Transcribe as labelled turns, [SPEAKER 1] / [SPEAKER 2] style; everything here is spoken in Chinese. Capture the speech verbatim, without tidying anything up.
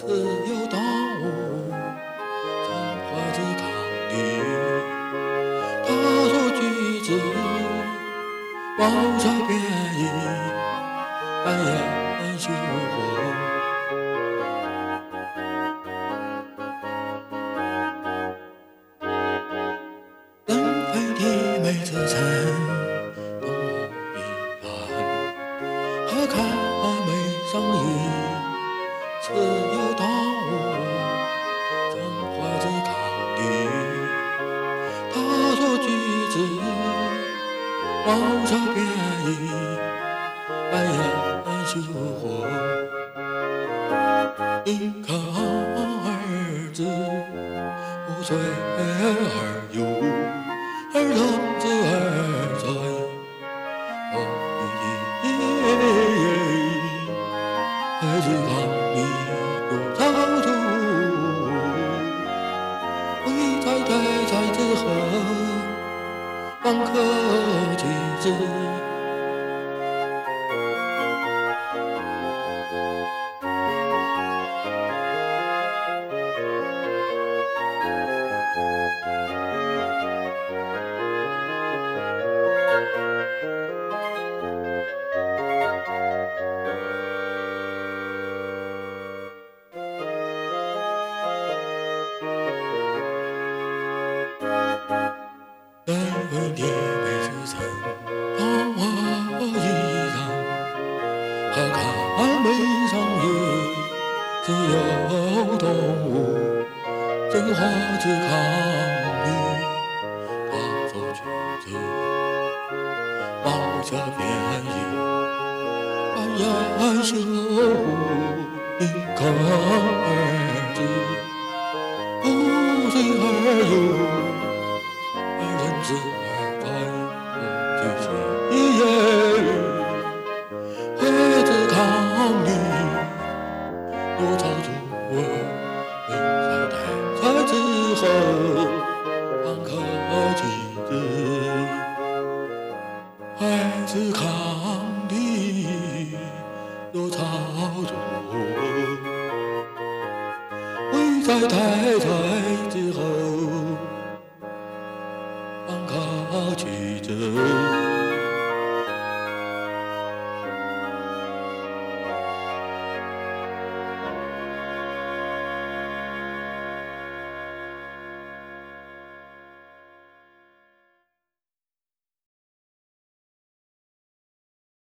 [SPEAKER 1] 自由动物，从花枝抗力，他说句子，妄想变异，白眼羞火。人非的每次成动物一般，何看没上瘾？自由动物，从花枝抗力，他说句子，妄想变异，白眼羞火。一个儿子，五岁而幼，儿童子儿在，哦耶，孩子抗力有操作，为太太才之后，方可其子。人为的每次成动物一样，何看没上瘾？自由动物，真花枝抗力，他说句子，妄想变异，白眼羞一个儿子，五岁而幼。子儿在我举起耶，孩子抗力有操作，为在太太之后，方可其子。孩子抗力有操作，为在太太之后。方可其子。